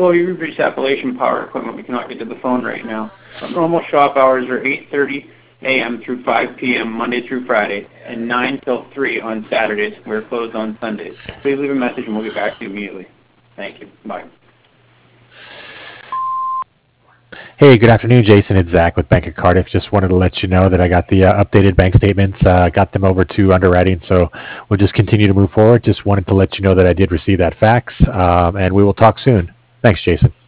Hello, you've reached Appalachian Power Equipment. We cannot get to the phone right now. Our normal shop hours are 8:30 a.m. through 5 p.m. Monday through Friday, and 9 till 3 on Saturdays. We're closed on Sundays. Please leave a message and we'll get back to you immediately. Thank you. Bye. Hey, good afternoon, Jason. It's Zach with Bank of Cardiff. Just wanted to let you know that I got the updated bank statements, got them over to underwriting, so we'll just continue to move forward. Just wanted to let you know that I did receive that fax, and we will talk soon. Thanks, Jason.